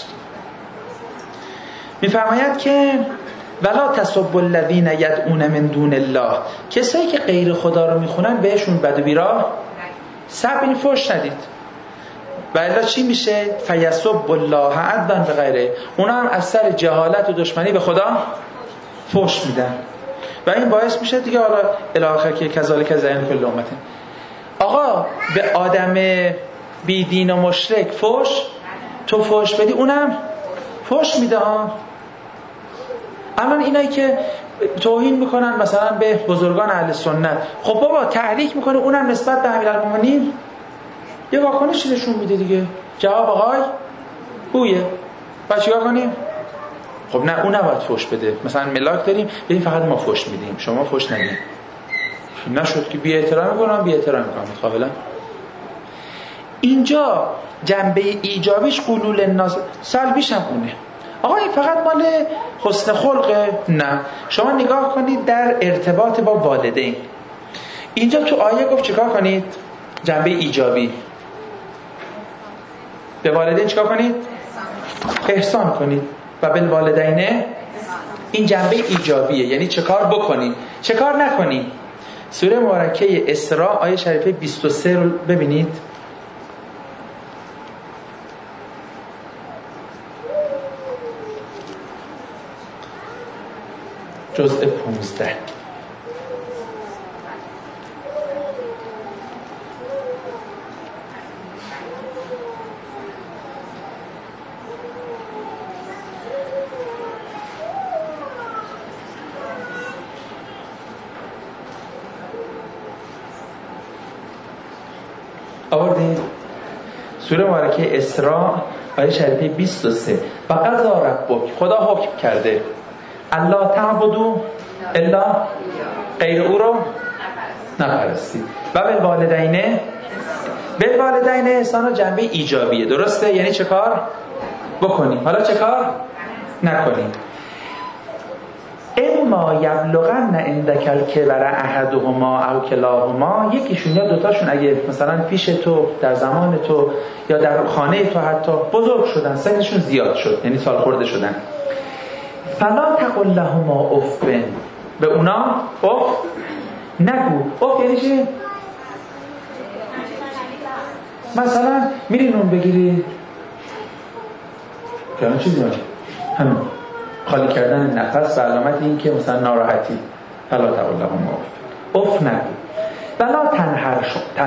Speaker 1: میفرماید که ولا تسبوا الذین یدعون من دون الله، کسایی که غیر خدا رو میخونن بهشون بد و بیراه سب این فحش ندید. و الا چی میشه؟ فیسب الله عدوا بغیره، اونا هم از سر جهالت و دشمنی به خدا فحش میدن و این باعث میشه دیگه حالا الاخر که کذالک زین کل امت. آقا به آدم بی دین و مشرک فحش، تو فحش بدی اونم فحش میده ها. الان اینایی که توهین میکنن مثلا به بزرگان اهل سنت، خب بابا تحریک میکنه اونم نسبت به امیرالمومنین یه واکنشی نشون میده دیگه، جواب آقای بویه. بعد چیکار کنیم؟ خب نه اون نباید فحش بده. مثلا ملاک داریم ببین فقط ما فحش میدیم شما فحش ندید. نشد که بی احترامی کنم، بی احترامی کنم متقابلا. اینجا جنبه ایجابیش قولوا للناس، سلبیش هم اونه. آقا این فقط مال حسن خلقه؟ نه، شما نگاه کنید در ارتباط با والدین. اینجا تو آیه گفت چیکار کنید؟ جنبه ایجابی به والدین چیکار کنید؟ احسان کنید. و بالوالدین، این جنبه ایجابیه، یعنی چه کار بکنیم چه کار نکنیم. سوره مبارکه اسراء آیه شریفه 23 رو ببینید. جزء 15. آوردید؟ سوره مبارکه اسراء آیه شریفه 23. و قضا ربک، خدا حکم کرده الله تعبدوا الا غیر او رو نپرستید و بالوالدین احسانا جنبه ایجابیه، درسته؟ یعنی چه کار بکنیم، حالا چه کار نکنیم. اما یبلغن عندک الکبر احدهما او کلاهما، یکیشون یا دوتاشون اگه مثلا پیش تو در زمان تو یا در خانه تو حتی بزرگ شدن، سنشون زیاد شد یعنی سال خورده شدن، فلا تقل لهما اف، به اونا اف نگو. اف یعنی چی؟ مثلا میری نون بگیری که چیزی باشه همین خالی کردن نفس و علامت این که مثلا ناراحتی، فلا تقل لهما اف نگو. ولا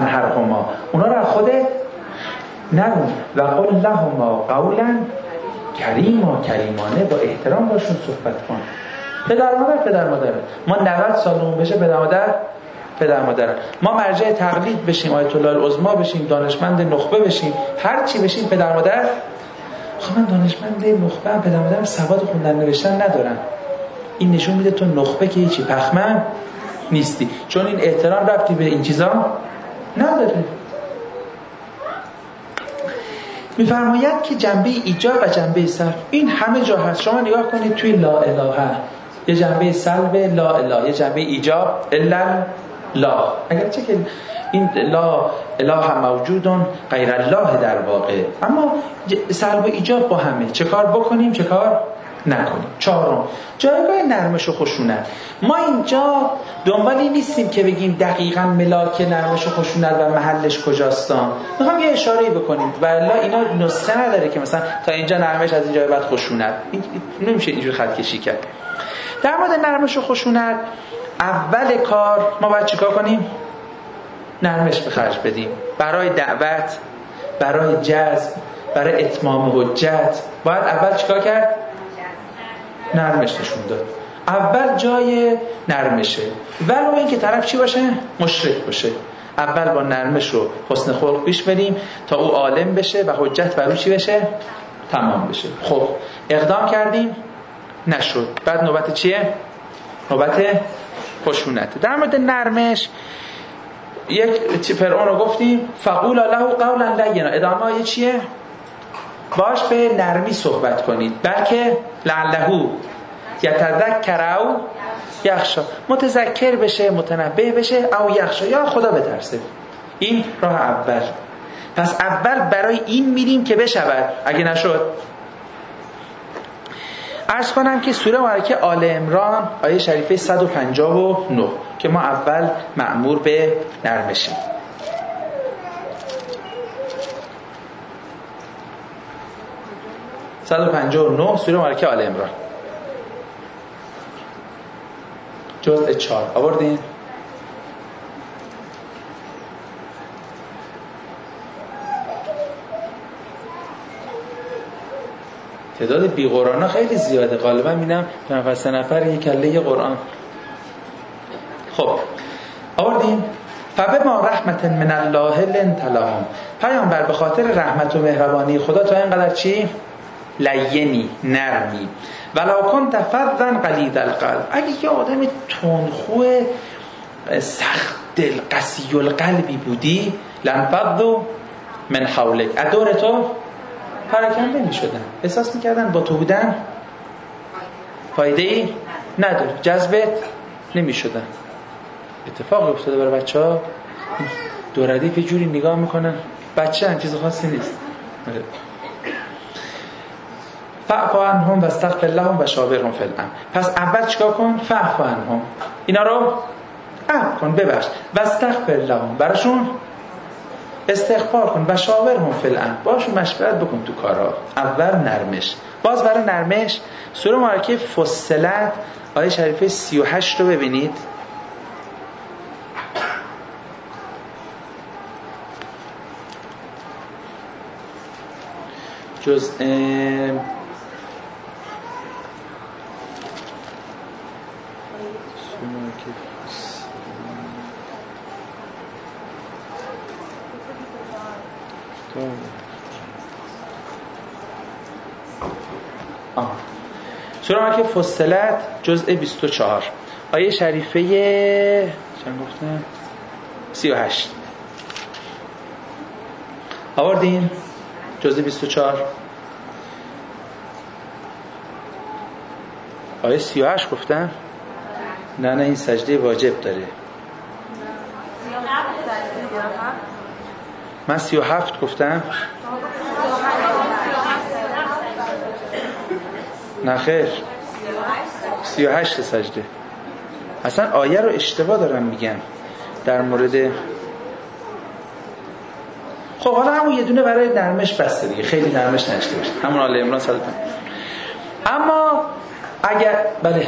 Speaker 1: تنهرهما، اونا رو خودت نگو. و قل لهما قولا کریمانه با احترام باشون صحبت کن. پدر مادر ما 90 سالمون بشه پدر مادر ما مرجع تقلید بشیم، آیت الله العظما بشیم، دانشمند نخبه بشیم، هر چی بشیم پدر مادر. خب من دانشمند نخبه پدر مادرم سواد خوندن نوشتن ندارن. این نشون میده تو نخبه که هیچی پخمن نیستی، چون این احترام ربطی به این چیزا نداره. میفرماید که جنبه ایجاب و جنبه سلب این همه جا هست. شما نگاه کنید توی لا اله یه جنبه سلب، لا اله یه جنبه ایجاب، الا لا. اگرچه که این لا اله موجودون غیر الله در واقع، اما سلب و ایجاب با همه. چه کار بکنیم چه کار نکنیم. چهارم، جایگاه نرمش و خشونت. ما اینجا دنبالی نیستیم که بگیم دقیقاً ملاک نرمش و خشونت و محلش کجاستان. میخوام یه اشاره‌ای بکنیم. والله اینا نسخه نداره که مثلا تا اینجا نرمش از اینجا بعد خشونت. این نمیشه اینجوری خط کشی کرد. در مورد نرمش و خشونت اول کار ما باید چیکار کنیم؟ نرمش به خرج بدیم. برای دعوت، برای جذب، برای اتمام حجت باید اول چیکار کرد؟ نرمش نشون داد. اول جای نرمشه. ولو این که طرف چی باشه؟ مشرک باشه. اول با نرمش و حسن خلق پیش بریم تا او عالم بشه و حجت بر او چی بشه؟ تمام بشه. خب اقدام کردیم نشد. بعد نوبت چیه؟ نوبت خشونت. در مورد نرمش یک فرعون رو گفتیم فقولا له قولا لینا. ادامه یه چیه؟ باش به نرمی صحبت کنید بلکه لعله یتذکر او یخشا، متذکر بشه، متنبه بشه، او یخشا، یا خدا بترسه. این راه اول. پس اول برای این میریم که بشود. اگه نشد عرض کنم که سوره مبارکه آل عمران آیه شریفه 159 که ما اول مأمور به نرمشیم. 159 سوره مبارکه آل عمران جزء 4 آوردین؟ تعداد بی قرآن ها خیلی زیاده. غالبا می‌بینم 2 نفر یک کله قرآن. خب آوردین؟ فبما رحمت من الله لنت لهم. پیامبر به خاطر رحمت و مهربانی خدا تو اینقدر چی؟ لینی، نرمی. ولو کنت فظا غلیظ القلب. اگه یه آدم تندخو سخت دل قسی القلبی بودی لنفضوا من حولک، ادور تو پراکنده میشدن، احساس میکردن با تو بودن فایده ای نداره، جذبت نمیشدن. اتفاق افتاده برای بچه‌ها. دو ردیف یه جوری نگاه میکنن، بچه هم چیز خاصی نیست. فاعف عنهم واستغفر لهم وشاورهم فی الامر. پس اول چیکار کن؟ فاعف عنهم، اینا رو عفو کن، ببخش. واستغفر لهم، براشون استغفار کن. وشاورهم فی الامر، باشون مشورت بکن تو کارا. اول نرمش. باز برای نرمش سوره مبارکه فصلت آیه شریفه 38 رو ببینید. جزء سوره که فصلت جزء 24 آیه شریفه چند گفتم 38 آوردین؟ جزء 24 آیه 38 گفتم؟ نه این سجده واجب داره. من 37 گفتم؟ نه خیر 38 سجده. اصلا آیه رو اشتباه دارم میگم در مورد. خب حالا همون یه دونه برای نرمش بسته دیگه، خیلی نرمش نشته باشه، همون آل عمران 105. اما اگر بله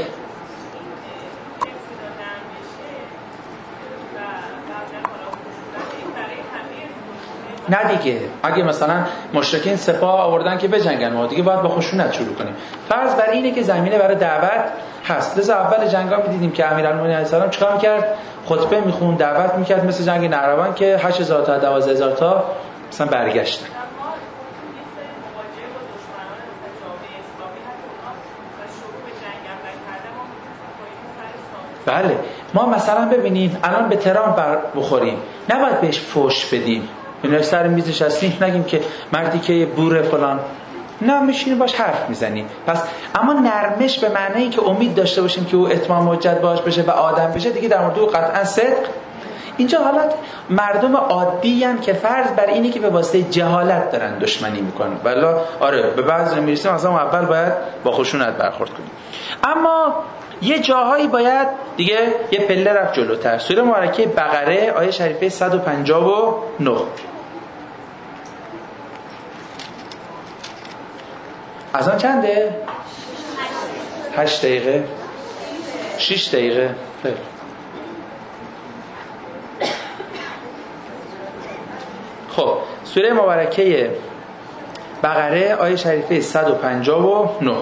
Speaker 1: نه دیگه، اگه مثلا مشرکین سپاه آوردن که بجنگن ما دیگه باید با خشونت شروع کنیم. فرض بر اینه که زمینه برای دعوت هست. لذا اول جنگا می‌دیدیم که امیرالمومنین علیه السلام چیکار می‌کرد؟ خطبه می‌خوند، دعوت می‌کرد، مثل جنگ نهروان که 8000 تا 12000 تا مثلا برگشتن. بله، ما مثلا ببینیم الان به ترامپ بخوریم، نباید بهش فوش بدیم. اینا سر میزش هستیم نگیم که مردی که بوره فلان، نه میشینیم باش حرف میزنیم. پس اما نرمش به معنی که امید داشته باشیم که او اتمام حجت باش بشه و آدم بشه، دیگه در مورد او قطعا صدق. اینجا حالت مردم عادی ان که فرض بر اینه که به واسطه جهالت دارن دشمنی میکنن. والا آره به بعضی میرسیم مثلا اول باید با خشونت برخورد کنیم، اما یه جاهایی باید دیگه یه پله رفت جلوتر. سوره مبارکه بقره آیه شریفه 159. از آن چنده؟ 8 دقیقه 6 دقیقه. خب سوره مبارکه بقره آیه شریفه 159.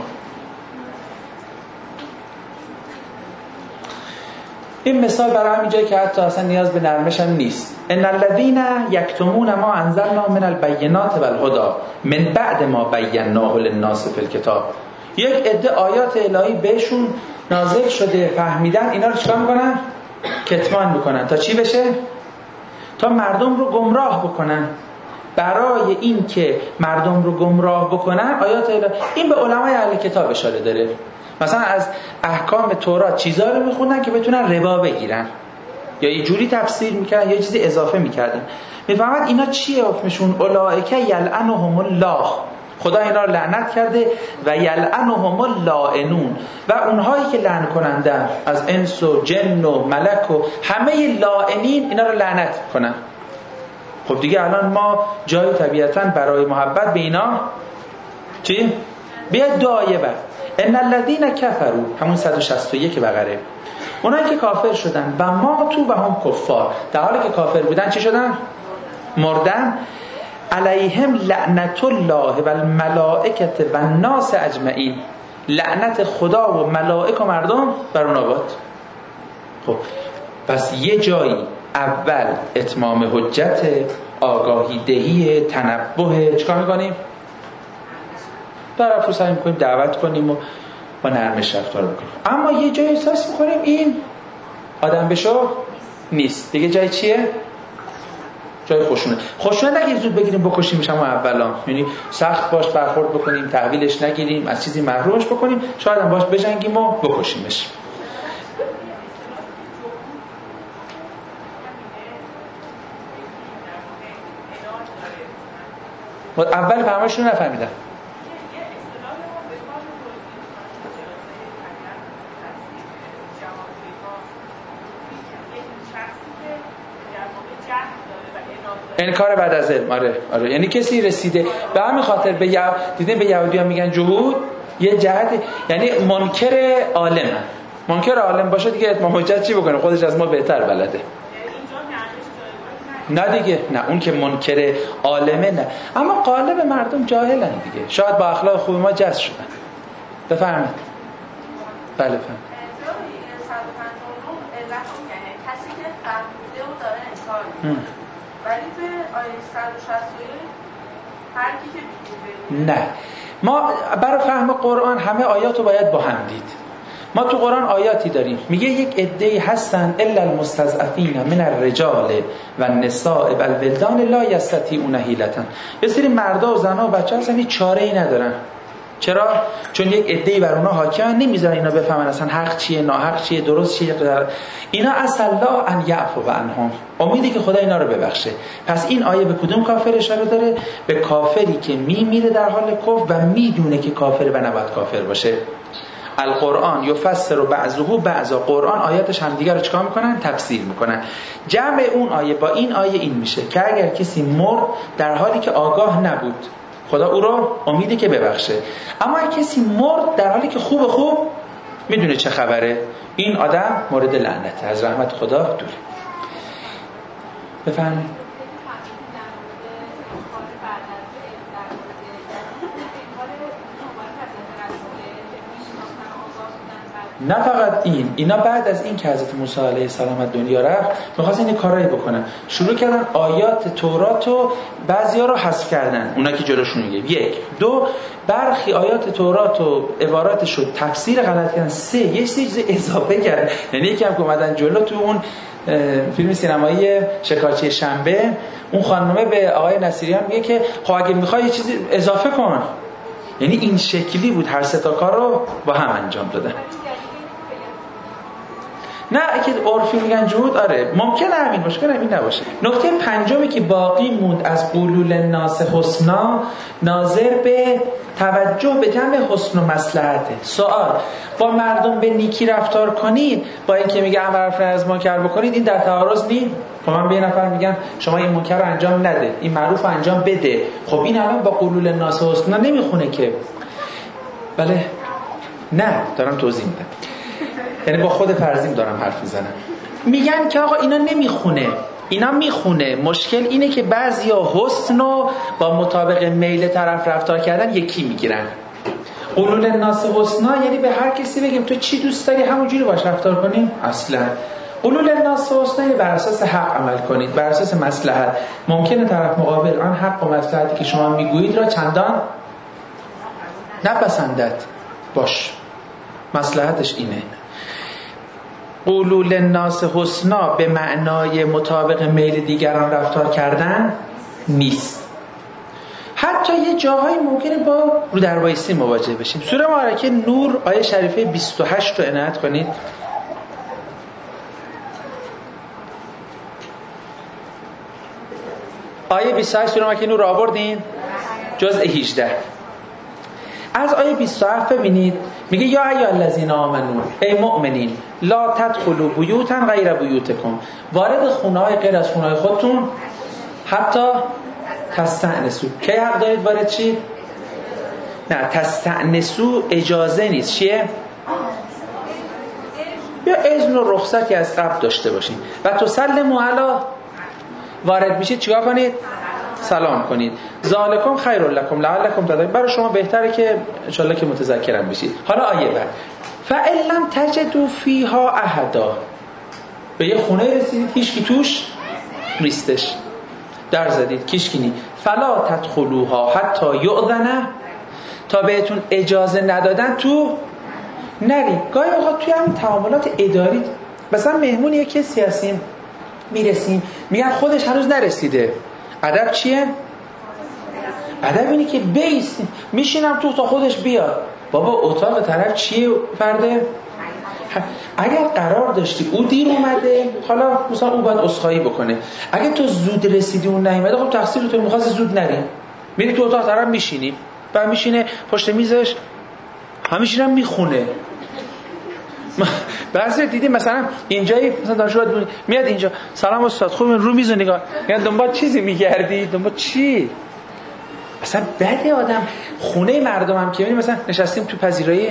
Speaker 1: این مثال برای همین جایی که حتی اصلا نیاز به نرمش هم نیست. ان الذين يكتمون ما انزلنا من البينات والهدى من بعد ما بيناه للناس في الكتاب. یک عده آیات الهی بهشون نازل شده، فهمیدن، اینا رو چیکار میکنن؟ کتمان میکنن. تا چی بشه؟ تا مردم رو گمراه بکنن. برای این که مردم رو گمراه بکنن آیات الهی، این به علمای اهل کتاب اشاره داره. مثلا از احکام تورات چیزا رو میخوندن که بتونن ربا بگیرن، یا یه جوری تفسیر میکردن یا یه چیزی اضافه میکردن. میفهمد اینا چیه حکمشون؟ اولئک یلعنهم الله، خدا اینا رو لعنت کرده، و یلعنهم اللاعنون، و اونهایی که لعن کنندن از انس و جن و ملک و همه لاعنین اینا رو لعنت کنن. خب دیگه الان ما جای طبیعتاً برای محبت به اینا چی؟ بیاید دعایه بر ان الذين كفروا، همون 161 بقره، اونایی که کافر شدن و ماتوا و هم کفار، در حالی که کافر بودن چی شدن؟ مردن. علیهم لعنت الله و الملائکه و الناس اجمعین، لعنت خدا و ملائک و مردم بر اونها باد. خب پس یه جایی اول اتمام حجت، آگاهی دهی، تنبه، چیکار میکنیم؟ طرف رو سعی میکنیم دعوت کنیم و با نرمش رفتار بکنیم. اما یه جایی احساس میکنیم این آدم بشو نیست دیگه. جای چیه؟ جای خشونت نگیر زود بگیریم بکشیمش اما اولا، یعنی سخت باش برخورد بکنیم، تحویلش نگیریم، از چیزی محرومش بکنیم، شاید هم باش بجنگیم و بکشیمش. اول فهمشون رو نفهمیدم. انکار بعد از علم. آره یعنی کسی رسیده به همین خاطر دیدین به یهودیان میگن جهود، یه جهت، یعنی منکر عالم. منکر عالم باشه دیگه اتمام حجت چی بکنه؟ خودش از ما بهتر بلده. نه دیگه، نه اون که منکر عالمه نه، اما غالب مردم جاهلن دیگه، شاید با اخلاق خوب ما جذب شدن. بفرمایید. بله بفرمایید.
Speaker 2: کسی که فهمیده و داره انکار میکنه، ولی به آیه 161 هر کی که بیگو
Speaker 1: نه، ما برای فهم قرآن همه آیات رو باید با هم دید. ما تو قرآن آیاتی داریم میگه یک عده‌ای هستن الا المستضعفین من الرجال و النساء و الولدان لا یستطیعون حیلة. یه سری مردا و زنا و بچه‌ها اصلا هیچ چاره‌ای ندارن. چرا؟ چون یک عده‌ای بر اونها حاکمن، نمیذارن اینا بفهمن اصلا حق چیه، ناحق چیه، درست چیه. اینا اصلا الله ان یعفو عنهم، امیدی که خدا اینا رو ببخشه. پس این آیه به کدوم کافر اشاره داره؟ به کافری که میمیره در حال کفر و میدونه که کافر و نباید کافر باشه. القرآن یفسر بعضه بعضا، قرآن آیاتش همدیگه رو چیکار میکنن؟ تفسیر میکنن. جمع اون آیه با این آیه این میشه که اگر کسی مرد در حالی که آگاه نبود، خدا او رو امیده که ببخشه. اما اگر کسی مرد در حالی که خوب میدونه چه خبره، این آدم مورد لعنته، از رحمت خدا دوره. بفرمایید. نه فقط اینا بعد از این که حضرت موسی علیه السلام از دنیا رفت می‌خواستن این کارایی بکنن، شروع کردن آیات تورات رو بعضیا رو حذف کردن، اونا که جلوشون میگه. 1 2 برخی آیات تورات و عباراتش رو تفسیر غلط کردن. 3 یه چیز اضافه کردن، یعنی یکم که اومدن جلو تو اون فیلم سینمایی شکارچی شنبه اون خانومه به آقای نصیریان میگه که خب اگه میخوای یه چیزی اضافه کن. یعنی این شکلی بود هر سه تا کار رو با هم انجام دادن. نه اگه عرفی میگن جهود، آره ممکنه همین باشه، ممکنه همین نباشه. نکته پنجمی که باقی موند از قلول الناس حسنا ناظر به توجه به جمع حسن و مصلحته. سوال: با مردم به نیکی رفتار کنید با اینکه میگه امر از منکر بکنید، این در تعارض نیست؟ خب من به یه نفر میگم شما این منکر رو انجام نده، این معروف رو انجام بده، خب این الان با قلول الناس حسنا نمیخونه که؟ بله نه دارم توضیح میدم، یعنی با خود فرضیم دارم حرف میزنم. میگن که آقا اینا نمیخونه، اینا میخونه. مشکل اینه که بعضیا حسن رو با مطابق میل طرف رفتار کردن یکی میگیرن. قلول الناس حسنا یعنی به هر کسی بگیم تو چی دوست داری همونجوری باش رفتار کنیم؟ اصلا قلول الناس حسنا یعنی بر اساس حق عمل کنید، بر اساس مصلحت. ممکنه طرف مقابل آن حق و مصلحتی که شما میگویید را چندان نپسندد، باش مصلحتش اینه. قلول الناس حسنا به معنای مطابق میل دیگران رفتار کردن نیست. حتی یه جاهایی ممکنه با رو در وایسی مواجه بشیم. سوره مبارکه نور آیه شریفه 28 رو عنایت کنید. آیه 28 سوره مبارکه نور آوردین جزء 18. از آیه 27 ببینید میگه یا ایها الذین آمنو، ای مؤمنین، لا تدخلوا بیوتا غیر بیوتکم، وارد خونه‌های غیر از خونه‌های خودتون حتی تستأنسوا. کی حق دارید وارد چی؟ نه تستأنسوا اجازه نیست، چیه؟ یا اذن و رخصتی از قبل داشته باشین. و تسلموا علی، وارد میشید چیکار کنید؟ سلام کنید. ذالکم خیر لکم لعلکم تتقون، برای شما بهتره که ان شاء الله که متذکرم بشید. حالا آیه بعد فإن لم تجدوا فیها احدا، به یه خونه رسیدید هیچ کی توش نیستش، در زدید کیش کی نی، فلا تدخلوها حتی یؤذن، تا بهتون اجازه ندادن تو نرید. گاهی اوقات توی همین تعاملات اداری مثلا مهمون یه کسی هستیم میرسیم میگن خودش هنوز نرسیده، ادب چیه؟ ادب اینه که بیستیم میشینم تو تا خودش بیاد. بابا اتاق طرف چیه فرده؟ اگر قرار داشتی او دیر اومده، حالا مثلا او باید عذرخواهی بکنه. اگه تو زود رسیدی اون نیومده، خب تقصیر تو، می‌خواست زود نری، میری تو اتاق طرف میشینی، بعد میشینه پشت میزش همیشینم میخونه. بعضی دیدیم مثلا اینجایی مثلا دانشجو میاد اینجا سلام استاد خوبه، رو میز نگاه میگن دنبال چیزی میگردی، دنبال چی؟ اصلا بده آدم. خونه مردم هم که مثلا نشستیم تو پذیرایی،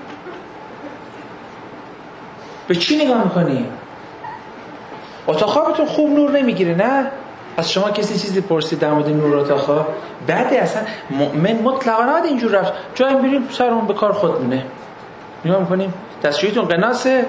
Speaker 1: به چی نگاه میکنی؟ اتاق خوابتون خوب نور نمیگیره؟ نه از شما کسی چیزی پرسید در مورد نور اتاق خواب؟ بده. اصلا مؤمن مطلقاً نباید اینجور رفت. جایی میریم سرمون به کار خودمونه، نگاه میکنیم دستشویتون قناسه،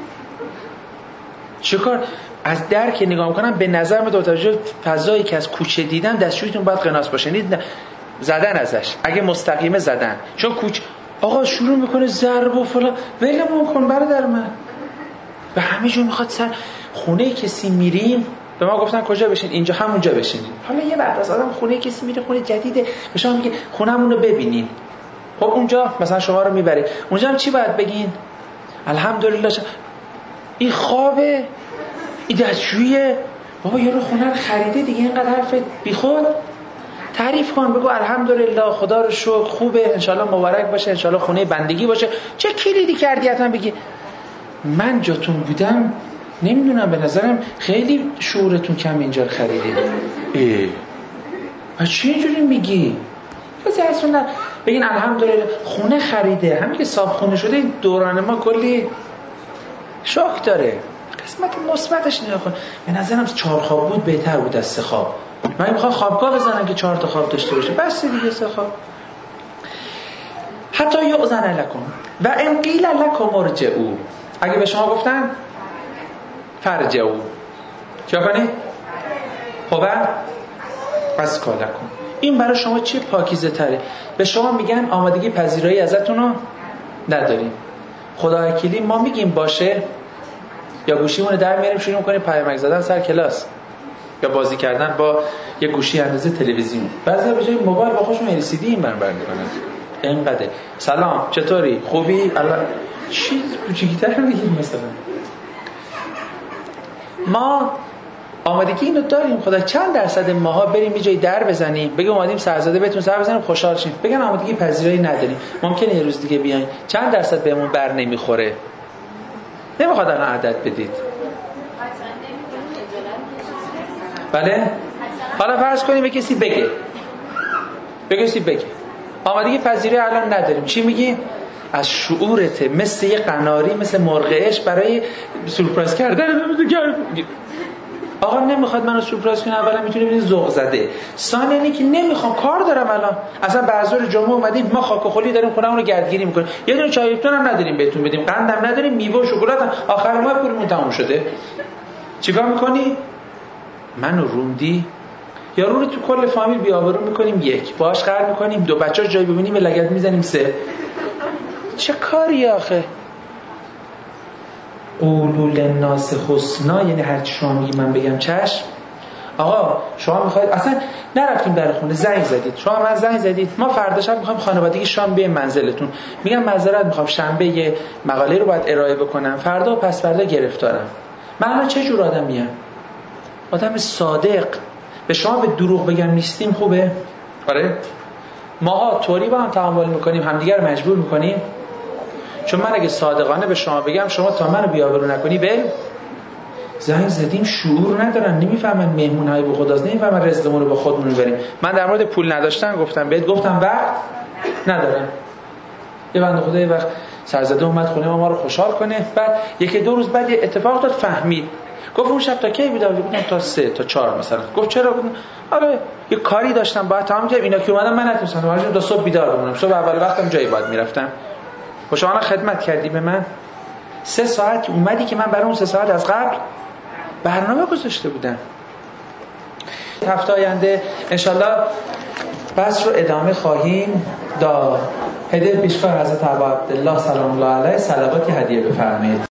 Speaker 1: چیکار؟ از در که نگاه میکنم به نظر من با توجه فضایی که از کوچه دیدم دستشویتون باید قناس باشه. یعنی زدن ازش، اگه مستقیمه زدن، چون کوچ آقا شروع میکنه ضرب و فلان، ولمون کن برادر من. به همه جور میخواد سر خونه کسی میریم، به ما گفتن کجا بشین؟ اینجا، همونجا بشینید. حالا یه بعد از آدم خونه کسی میره، خونه جدیده، به شما میگه خونه‌مون رو ببینین. خب اونجا مثلا شما رو میبره، اونجا هم چی باید بگین؟ الحمدلله. این خوابه، این دستشویه، بابا یارو خونه رو خریده دیگه، اینقدر حرف بیخود تعریف کن، بگو الحمدلله خدا رو شکر خوبه، انشالله مبارک باشه، انشالله خونه بندگی باشه. چه کلیدی کردی حتما بگی من جاتون بودم نمیدونم، به نظرم خیلی شعورتون کم اینجا رو خریدید. چی اینجوری میگی؟ کسی اصلا بگین الحمدلله خونه خریده، همین که صاحب خونه شده این دوران ما کلی شوک داره. قسمت مثبتش نگاه کن. به نظرم 4 خواب بود بهتر بود از 3 خواب. من میخوام خوابگاه بزنم که 4 تا خواب داشته باشه، بس دیگه 3 خواب. حتی یؤذن لکم، و ان قیل لکم ارجعوا، اگه به شما گفتن فرجعوا، چه کنید؟ خب از کالکم. این برای شما چه پاکیزه تره. به شما میگن آمادگی پذیرایی ازتون رو نداریم، خدا وکیلی ما میگیم باشه، یا گوشیمون رو در میاریم شروع میکنیم پیامک زدن سر کلاس، یا بازی کردن با یه گوشی اندازه تلویزیون. بعضی به جای موبایل با خودشون LCD این برابر میکنن. اینقدر سلام چطوری خوبی الان چیز کوچیک‌تر میگیم. مثلا ما آمادگی اینو داریم. خدا چند درصد ماها بریم یه جای در بزنیم بگیم اومدیم سرزده بهتون سر بزنیم خوشحال شیم، بگن آمادگی پذیرایی نداریم، ممکنه یه روز دیگه بیاین، چند درصد بهمون بر نمیخوره؟ نمیخواد الان عدد بدید. بله حالا فرض کنیم به کسی بگه آمادگی پذیرایی الان نداریم، چی میگی؟ از شعورته، مثل یه قناری، مثل مرغ عشق برای سورپرایز کردن. آقا نمیخواد منو سورپرایز کنه، اولا میتونه ببینید ذوق زده، ثانیاً اینکه نمیخوام، کار دارم الان، اصلا بعضی جمعه اومدیم ما خاک و خلی داریم خونمون رو گردگیری میکنیم، یه دونه چای لیپتون هم نداریم بهتون بدیم، قندم نداریم، میوه و شکلات هم آخر ماه پولمون تموم شده. چیکار میکنی؟ منو روندی؟ یا رو تو کل فامیل بی‌آبرو میکنیم، یک باهاش قرار میکنیم، دو بچه‌اش جای ببینیم لگد میزنیم، سه. چه کاری آخه؟ قولوا للناس حسنا، یعنی هر چی شما میگی من بگم چشم. آقا شما میخواید، اصلا نرفتیم در خونه، زنگ زدید، شما من زنگ زدید، ما فردا شب میخوایم خانوادگی شام بیایم منزلتون، میگم معذرت میخوام شنبه یه مقاله رو باید ارائه بکنم، فردا و پس فردا گرفتارم. من چه جور آدمیم؟ آدم صادق. به شما به دروغ بگم نیستیم خوبه؟ آره؟ ماها طوری با هم تعامل میکنیم، همدیگر رو مجبور میکنیم. چون من اگه صادقانه به شما بگم شما تا منو بی‌آبرو نکنی زنگ زدیم، شعور ندارن، نمیفهمن مهمونای به خداست، نمیفهمن رزقمون رو با خودمون میبریم. من در مورد پول نداشتن گفتم بهت، گفتم وقت ندارم. یه بنده خدا یه وقت سرزده اومد خونه ما رو خوشحال کنه، بعد یکی دو روز بعد یه اتفاق داد، فهمید. گفت اون شب تا کی بیدار بودم؟ گفتم تا 3 تا 4 مثلا. گفت چرا؟ گفتم آره یه کاری داشتم باید تمام کنم، اینا که اومدن من نتونستم، ولی تا صبح بیدار بمونم، صبح اول وقتم جایی باید میرفتم. خب شما خدمت کردی به من 3 ساعت اومدی که من برای اون 3 ساعت از قبل برنامه گذاشته بودم. هفته آینده انشالله بحث رو ادامه خواهیم داد. هدیه پیشکار حضرت ابا عبدالله سلام الله علیه صلواتی هدیه بفرمایید.